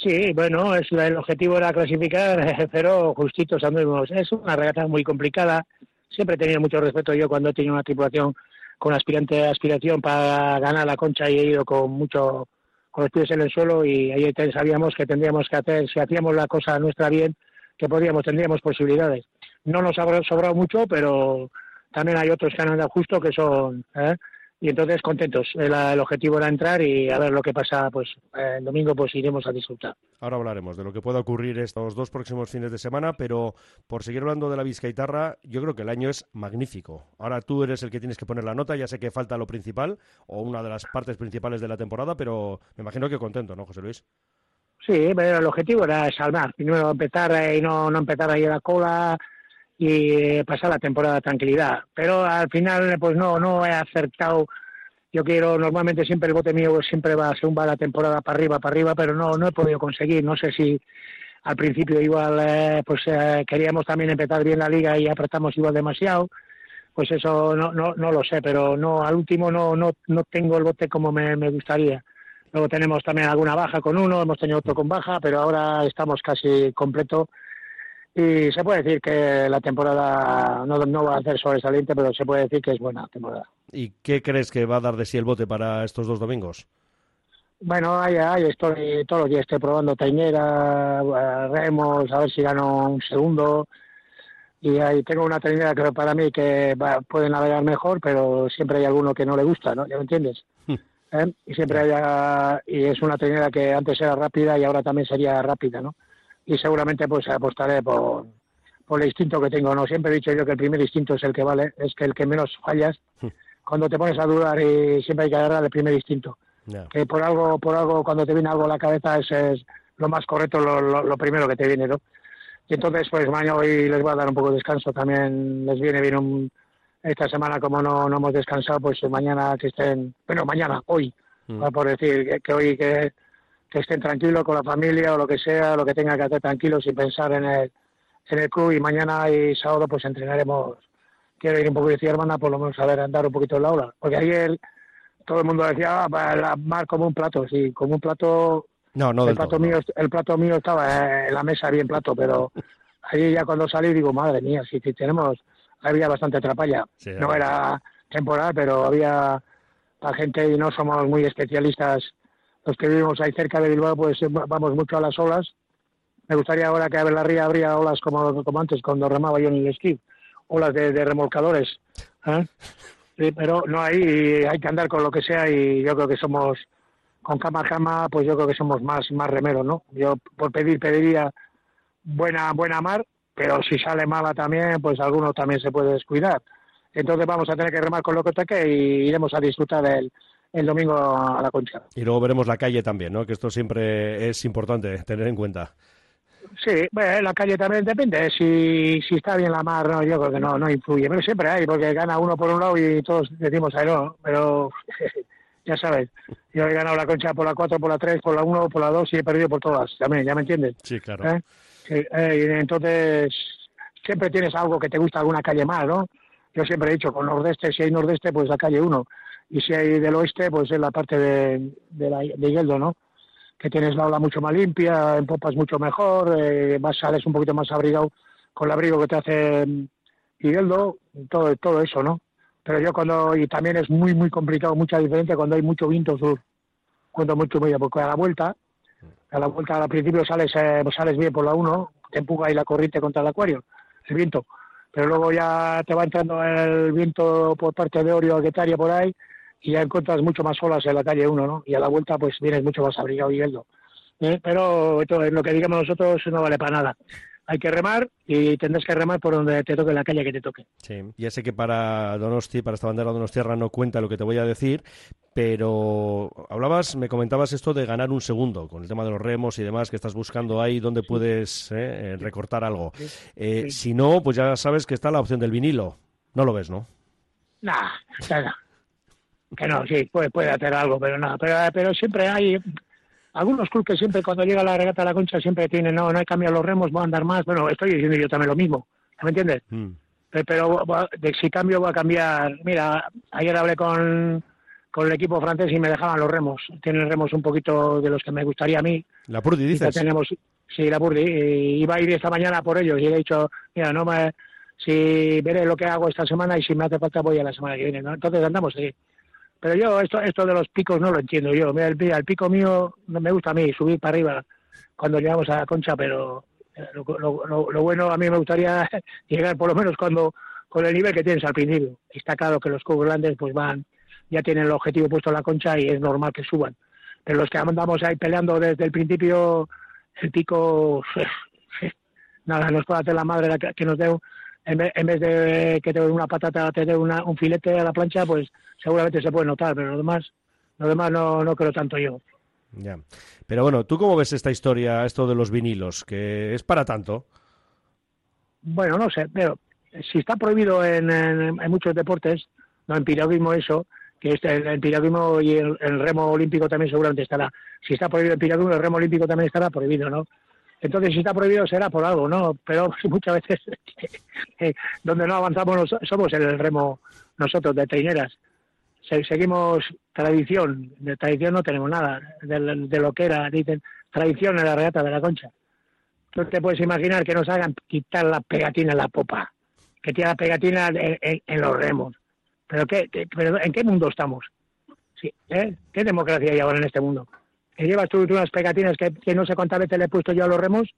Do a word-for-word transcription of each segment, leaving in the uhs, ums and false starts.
Sí, bueno, es el objetivo era clasificar, pero justitos anduvimos. Es una regata muy complicada. Siempre he tenido mucho respeto yo cuando he tenido una tripulación con aspirante aspiración para ganar la Concha y he ido con mucho con los pies en el suelo y ahí sabíamos que tendríamos que hacer, si hacíamos la cosa nuestra bien, que podríamos, tendríamos posibilidades. No nos ha sobrado mucho, pero también hay otros que han andado justo que son... ¿eh? Y entonces contentos. El, el objetivo era entrar y a ver lo que pasa, pues eh, el domingo pues iremos a disfrutar. Ahora hablaremos de lo que pueda ocurrir estos dos próximos fines de semana, pero por seguir hablando de la Bizkaitarra, yo creo que el año es magnífico. Ahora tú eres el que tienes que poner la nota, ya sé que falta lo principal, o una de las partes principales de la temporada, pero me imagino que contento, ¿no, José Luis? Sí, pero el objetivo era salvar. Primero empezar eh, y no, no empezar ahí a la cola y pasar la temporada de tranquilidad. Pero al final, pues no, no he acertado. Yo quiero, normalmente siempre el bote mío siempre va, según va la temporada para arriba, para arriba, pero no, no he podido conseguir. No sé si al principio igual, eh, pues eh, queríamos también empezar bien la liga y apretamos igual demasiado. Pues eso no, no, no lo sé, pero no, al último no, no, no tengo el bote como me, me gustaría. Luego tenemos también alguna baja con uno, hemos tenido otro con baja, pero ahora estamos casi completo. Y se puede decir que la temporada no, no va a ser sobresaliente, pero se puede decir que es buena temporada. ¿Y qué crees que va a dar de sí el bote para estos dos domingos? Bueno, ahí, ahí estoy, todos los días estoy probando tainera, remos, a ver si gano un segundo. Y ahí tengo una trainera que para mí que va, puede navegar mejor, pero siempre hay alguno que no le gusta, ¿no? ¿Ya me entiendes? ¿Eh? Y siempre haya, y es una trainera que antes era rápida y ahora también sería rápida, ¿no? Y seguramente pues apostaré por, por el instinto que tengo, ¿no? Siempre he dicho yo que el primer instinto es el que vale, es que el que menos fallas. Cuando te pones a dudar y siempre hay que agarrar el primer instinto. Yeah. Que por algo, por algo, cuando te viene algo a la cabeza es, es lo más correcto, lo, lo, lo primero que te viene, ¿no? Y entonces pues mañana hoy les voy a dar un poco de descanso, también les viene bien un, esta semana como no, no hemos descansado, pues mañana que estén, bueno, mañana, hoy, mm. por decir, que, que hoy que que estén tranquilos con la familia o lo que sea, lo que tengan que hacer tranquilos sin pensar en el, en el club y mañana y sábado pues entrenaremos. Quiero ir un poco, decía hermana, por lo menos a ver, andar un poquito en la ola. Porque ayer todo el mundo decía, ah, para la mar como un plato, sí, como un plato. No, no el del plato todo, mío, no. El plato mío estaba en la mesa bien plato, pero ahí ya cuando salí digo, madre mía, sí, sí tenemos, había bastante trapalla. Sí, no era temporal, pero había la gente y no somos muy especialistas. Los que vivimos ahí cerca de Bilbao, pues vamos mucho a las olas. Me gustaría ahora que a la ría habría olas como, como antes, cuando remaba yo en el esquí, olas de, de remolcadores. ¿Eh? Sí, pero no hay, hay que andar con lo que sea y yo creo que somos, con cama a cama, pues yo creo que somos más, más remeros, ¿no? Yo por pedir pediría buena, buena mar, pero si sale mala también, pues alguno también se puede descuidar. Entonces vamos a tener que remar con lo que toque y iremos a disfrutar del el domingo a la Concha. Y luego veremos la calle también, ¿no? Que esto siempre es importante tener en cuenta. Sí, bueno, la calle también depende. Si, si está bien la mar, no, yo creo que no, no influye. Pero siempre hay, porque gana uno por un lado y todos decimos ahí no. Pero ya sabes, yo he ganado la Concha por la cuatro, por la tres, por la uno, por la dos y he perdido por todas. También, ¿ya me entiendes? Sí, claro. ¿Eh? Sí, eh, y entonces, siempre tienes algo que te gusta, alguna calle más, ¿no? Yo siempre he dicho, con nordeste, si hay nordeste, pues la calle uno. Y si hay del oeste, pues es la parte de, de, la, de Higueldo, ¿no? Que tienes la ola mucho más limpia, en popas mucho mejor, eh, más sales un poquito más abrigado con el abrigo que te hace Higueldo, todo, todo eso, ¿no? Pero yo cuando, y también es muy, muy complicado, mucha diferencia cuando hay mucho viento sur, cuando mucho medio, porque a la vuelta, a la vuelta al principio sales, eh, sales bien por la uno, te empuja ahí la corriente contra el acuario, el viento, pero luego ya te va entrando el viento por parte de Orio, Guetaria, por ahí, y ya encuentras mucho más olas en la calle uno, ¿no? Y a la vuelta pues vienes mucho más abrigado y Higueldo. ¿Eh? Pero esto, lo que digamos nosotros no vale para nada. Hay que remar y tendrás que remar por donde te toque la calle que te toque. Sí, ya sé que para Donosti, para esta bandera donostiarra no cuenta lo que te voy a decir, pero hablabas, me comentabas esto de ganar un segundo, con el tema de los remos y demás, que estás buscando ahí donde puedes eh, recortar algo. Eh, sí. Si no, pues ya sabes que está la opción del vinilo. No lo ves, ¿no? Nah, nada. Que no, sí, puede, puede hacer algo, pero nada. Pero, pero siempre hay algunos clubes que siempre cuando llega la regata a la Concha siempre tienen, no, no hay cambiado los remos, voy a andar más. Bueno, estoy diciendo yo también lo mismo, ¿me entiendes? Mm. Pero, pero de, si cambio voy a cambiar. Mira, ayer hablé con, con el equipo francés y me dejaban los remos. Tienen remos un poquito de los que me gustaría a mí. La Purdy, dices. Tenemos, sí, la Purdy. Y iba a ir esta mañana por ellos y le he dicho, mira, no me, si veré lo que hago esta semana y si me hace falta voy a la semana que viene, ¿no? Entonces andamos así. Pero yo esto esto de los picos no lo entiendo yo. Mira, el, el pico mío no me gusta a mí, subir para arriba cuando llegamos a la Concha, pero lo, lo, lo, lo bueno a mí me gustaría llegar por lo menos cuando con el nivel que tienes al principio. Está claro que los clubes grandes pues van, ya tienen el objetivo puesto en la Concha y es normal que suban. Pero los que andamos ahí peleando desde el principio, el pico, nada, nos puede hacer la madre que nos dé, en vez, en vez de que te dé una patata, te dé una, un filete a la plancha, pues seguramente se puede notar, pero lo demás, lo demás no, no creo tanto yo. Ya. Pero bueno, ¿tú cómo ves esta historia, esto de los vinilos? ¿Que es para tanto? Bueno, no sé, pero si está prohibido en, en, en muchos deportes, no en piragüismo eso, que este, el, el piragüismo y el, el remo olímpico también seguramente estará. Si está prohibido el piragüismo, el remo olímpico también estará prohibido, ¿no? Entonces, si está prohibido será por algo, ¿no? Pero muchas veces eh, donde no avanzamos nos, somos en el remo nosotros, de traineras. Se, seguimos tradición, de tradición no tenemos nada, de, de lo que era, dicen, tradición en la regata de la Concha. Tú te puedes imaginar que nos hagan quitar la pegatina en la popa, que tiene la pegatina en, en, en los remos. ¿Pero qué, qué, pero en qué mundo estamos? Sí, ¿eh? ¿Qué democracia hay ahora en este mundo? Que llevas tú, tú unas pegatinas que, que no sé cuántas veces le he puesto yo a los remos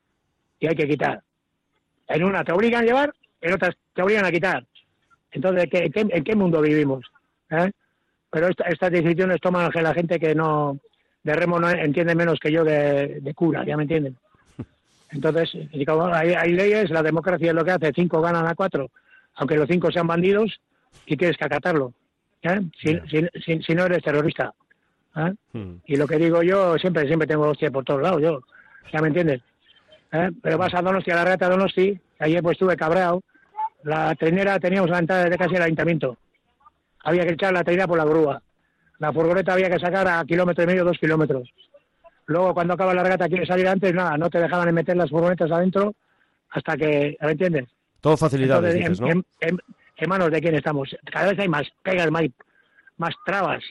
y hay que quitar. En una te obligan a llevar, en otras te obligan a quitar. Entonces, ¿qué, qué, ¿en qué mundo vivimos? ¿Eh? Pero esta, estas decisiones toman la gente que no de remo no entiende menos que yo de, de cura, ¿ya me entienden? Entonces, hay, hay leyes, la democracia es lo que hace, cinco ganan a cuatro, aunque los cinco sean bandidos, y tienes que acatarlo, ¿eh? si, yeah. si, si, si no eres terrorista. ¿eh? Hmm. Y lo que digo yo, siempre siempre tengo hostia por todos lados, yo, ¿ya me entiendes? ¿Eh? Pero vas a Donosti, a la regata de Donosti, ayer pues estuve cabreado, la trainera teníamos la entrada de casi el ayuntamiento, había que echar la trainera por la grúa, la furgoneta había que sacar a kilómetro y medio, dos kilómetros. Luego, cuando acaba la regata, quieres salir antes, nada, no te dejaban en meter las furgonetas adentro hasta que, ¿me entiendes? Todo facilidades, Entonces, dices, ¿no? En, en, en manos de quién estamos. Cada vez hay más pegas, más, más trabas.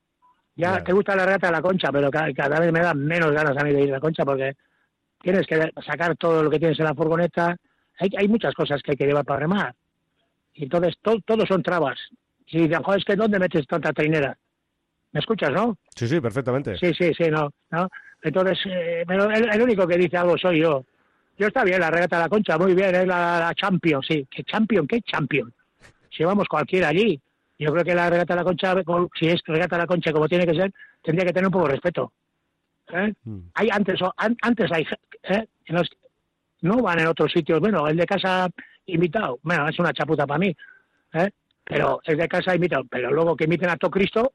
Ya claro. Te gusta la regata de la Concha, pero cada, cada vez me dan menos ganas a mí de ir a la Concha porque tienes que sacar todo lo que tienes en la furgoneta. Hay, hay muchas cosas que hay que llevar para remar. Y entonces, to, todo son trabas. Si dicen, joder, es que ¿dónde metes tanta trainera? ¿Me escuchas, no? Sí, sí, perfectamente. Sí, sí, sí, no, no. Entonces, eh, pero el, el único que dice algo soy yo. Yo está bien, la regata de la Concha, muy bien, es la, la Champion, sí. ¿Qué Champion? ¿Qué Champion? Si vamos cualquiera allí. Yo creo que la regata de la Concha, si es regata de la Concha como tiene que ser, tendría que tener un poco de respeto. ¿Eh? Mm. Hay antes, an, antes hay, ¿eh? En los, no van en otros sitios, bueno, el de casa invitado, bueno, es una chapuza para mí, ¿eh? Pero el de casa invitado, pero luego que inviten a todo Cristo,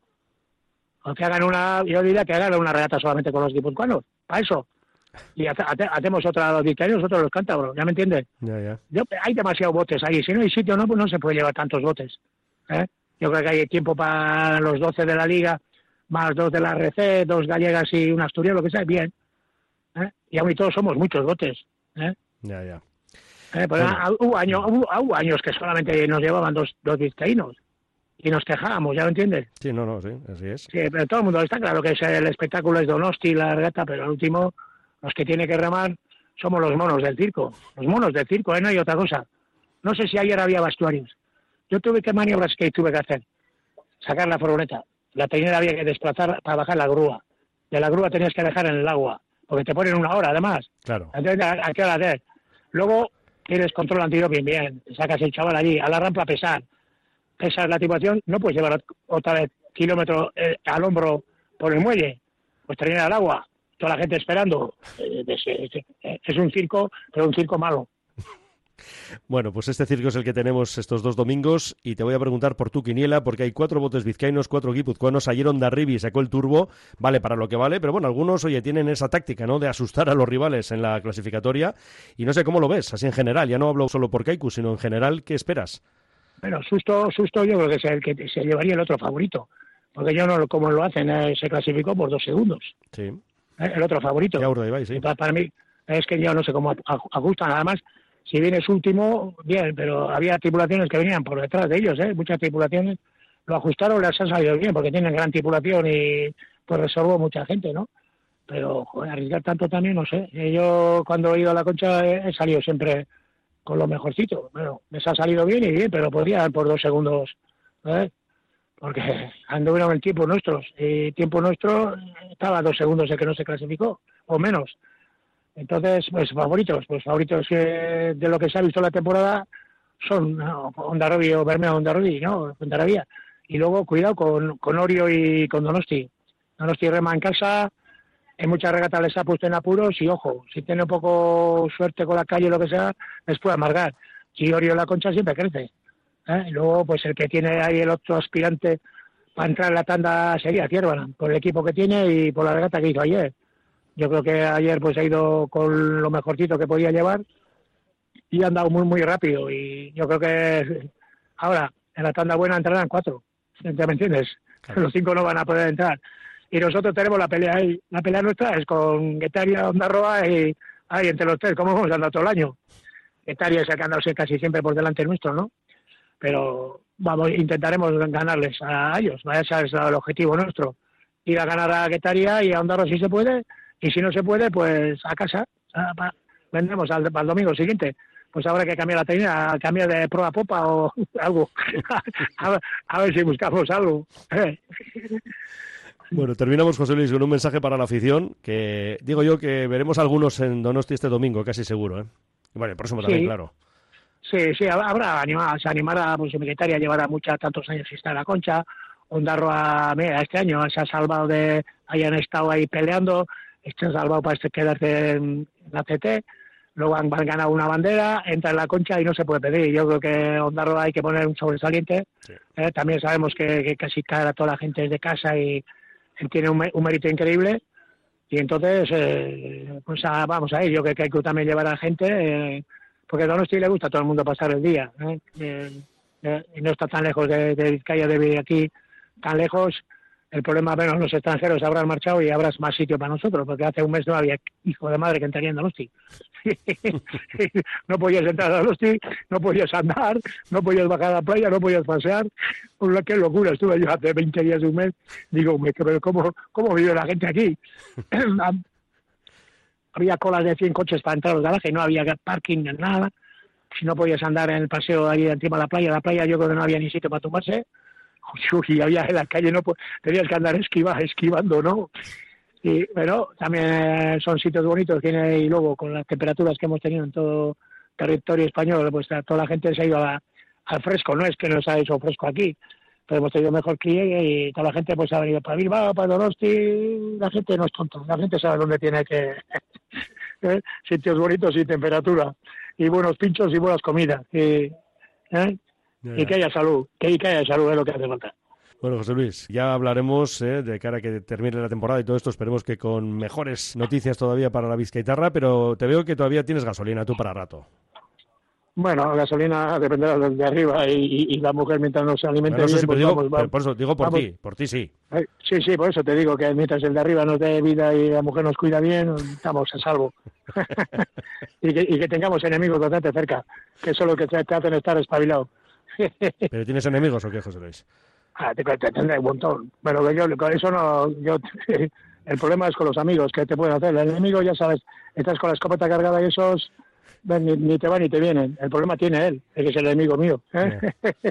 o que hagan una, yo diría que hagan una regata solamente con los guipuzcoanos, para eso. Y hace, hace, hacemos otra los vizcaínos, nosotros los cántabros, ¿ya me entiendes? Ya, ya. Yo, hay demasiados botes ahí, si no hay sitio no, pues no se puede llevar tantos botes. ¿eh? Yo creo que hay tiempo para los doce de la Liga, más dos de la R C, dos gallegas y un asturiano, lo que sea, bien. ¿eh? Y aún y todos somos muchos botes. ¿eh? Ya, ya. ¿Eh? Pues bueno. hubo, año, hubo, hubo años que solamente nos llevaban dos, dos vizcaínos. Y nos quejábamos, ¿ya lo entiendes? Sí, no, no, sí, así es. Sí, pero todo el mundo está claro que es el espectáculo es Donosti, la regata, pero al último, los que tiene que remar somos los monos del circo. Los monos del circo, ¿eh? No hay otra cosa. No sé si ayer había vestuarios. Yo tuve que maniobras que tuve que hacer. Sacar la furgoneta. La trainera había que desplazar para bajar la grúa. De la grúa tenías que dejar en el agua, porque te ponen una hora, además. Claro. Entonces, ¿a qué hora hacer? Luego, tienes control antidoping, bien. Sacas el chaval allí, a la rampa a pesar. Esa es la situación, no puedes llevar otra vez kilómetros eh, al hombro por el muelle, pues traer al agua, toda la gente esperando. Eh, es, es, es un circo, pero un circo malo. Bueno, pues este circo es el que tenemos estos dos domingos y te voy a preguntar por tu quiniela porque hay cuatro botes vizcaínos, cuatro guipuzcoanos. Ayer Hondarribia sacó el turbo, vale para lo que vale, pero bueno, algunos, oye, tienen esa táctica, ¿no?, de asustar a los rivales en la clasificatoria y no sé cómo lo ves, así en general, ya no hablo solo por Kaiku, sino en general, ¿qué esperas? Bueno, susto, susto yo creo que es el que se llevaría el otro favorito, porque yo no, como lo hacen, eh, se clasificó por dos segundos. Sí. Eh, el otro favorito. Ya Urdaibai, sí. Para, para mí es que yo no sé cómo ajustan, además, si vienes último, bien, pero había tripulaciones que venían por detrás de ellos, ¿eh? Muchas tripulaciones, lo ajustaron, les ha salido bien, porque tienen gran tripulación y pues resolvó mucha gente, ¿no? Pero, joder, arriesgar tanto también, no sé. Yo cuando he ido a la Concha he, he salido siempre con lo mejorcito. Bueno, les ha salido bien y bien, pero podría por dos segundos, ¿eh? Porque anduvieron el tiempo nuestros. Y tiempo nuestro estaba a dos segundos el que no se clasificó, o menos. Entonces, pues favoritos, pues favoritos eh, de lo que se ha visto la temporada son no, Hondarribia o Bermeo Hondarribia, ¿no? Hondarribia. Y luego, cuidado con, con Orio y con Donosti. Donosti rema en casa, en muchas regatas les ha puesto en apuros y, ojo, si tiene un poco suerte con la calle o lo que sea, les puede amargar. Y Orio en la Concha siempre crece. ¿eh? Y luego, pues el que tiene ahí el otro aspirante para entrar en la tanda sería Kierbalan, por el equipo que tiene y por la regata que hizo ayer. Yo creo que ayer pues ha ido con lo mejorcito que podía llevar y ha andado muy, muy rápido. Y yo creo que ahora, en la tanda buena entrarán cuatro. ¿Ya me entiendes? Claro. Los cinco no van a poder entrar. Y nosotros tenemos la pelea ahí. La pelea nuestra es con Guetaria, Ondarroa y ahí entre los tres, como hemos andado todo el año. Guetaria es el que ha andado casi siempre por delante nuestro, ¿no? Pero vamos, intentaremos ganarles a ellos. Ese es el objetivo nuestro. Ir a ganar a Guetaria y a Ondarroa si se puede. Y si no se puede, pues a casa. A, pa, vendremos al, al domingo siguiente. Pues habrá que cambiar la técnica, cambiar de proa popa o algo. a, a ver si buscamos algo. Bueno, terminamos, José Luis, con un mensaje para la afición, que digo yo que veremos algunos en Donosti este domingo, casi seguro, ¿eh? Y bueno, el próximo también, sí, claro. Sí, sí, habrá animado, se animará, pues Militaria llevará muchos, tantos años sin estar en la Concha, Ondarroa, mira, este año se ha salvado de, hayan estado ahí peleando, se ha salvado para este quedarse en la C T, luego han, han ganado una bandera, entra en la Concha y no se puede pedir. Yo creo que Ondarroa hay que poner un sobresaliente, sí. eh, también sabemos que, que casi cae a toda la gente de casa y tiene un, un mérito increíble y entonces eh, pues a, vamos a ir, yo creo que hay que también llevar a la gente eh, porque a Donosti le gusta a todo el mundo pasar el día ¿eh? Eh, eh, y no está tan lejos de, de Vizcaya, de vivir aquí tan lejos. El problema, bueno, los extranjeros habrán marchado y habrá más sitio para nosotros, porque hace un mes no había hijo de madre que entraría en Donosti. No podías entrar a Donosti, no podías andar, no podías bajar a la playa, no podías pasear. Qué locura, estuve yo hace veinte días de un mes. Digo, pero ¿cómo, cómo vive la gente aquí? Había colas de cien coches para entrar al garaje, no había parking, nada. Si no podías andar en el paseo ahí encima de la playa, la playa yo creo que no había ni sitio para tumbarse. Y había en la calle, no tenías que andar esquiva, esquivando, ¿no? Y pero también son sitios bonitos, tiene, y luego con las temperaturas que hemos tenido en todo territorio español, pues toda la gente se ha ido a, al fresco, no es que nos ha hecho fresco aquí, pero hemos tenido mejor clima y toda la gente pues ha venido para Bilbao, para Donosti. La gente no es tonta, la gente sabe dónde tiene que ¿eh? Sitios bonitos y temperatura y buenos pinchos y buenas comidas y, ¿eh? Yeah. Y que haya salud, que, que haya salud es lo que hace falta. Bueno, José Luis, ya hablaremos eh, de cara a que termine la temporada y todo esto, esperemos que con mejores noticias todavía para la Bizkaitarra, pero te veo que todavía tienes gasolina tú para rato. Bueno, gasolina dependerá del de arriba y, y, y la mujer mientras no se alimente bueno, bien, sí, pues digo, vamos, vamos, por eso digo por vamos. ti, por ti sí. Eh, sí, sí, por eso te digo que mientras el de arriba nos dé vida y la mujer nos cuida bien, estamos a salvo. y, que, y que tengamos enemigos bastante cerca, que eso es lo que te, te hacen estar espabilado. ¿Pero tienes enemigos o qué, José Luis? Ah, te, te tendré un montón. Pero yo con eso no... yo el problema es con los amigos, que te pueden hacer. El enemigo, ya sabes, estás con la escopeta cargada y esos ni, ni te van ni te vienen. El problema tiene él, es que es el enemigo mío. ¿eh?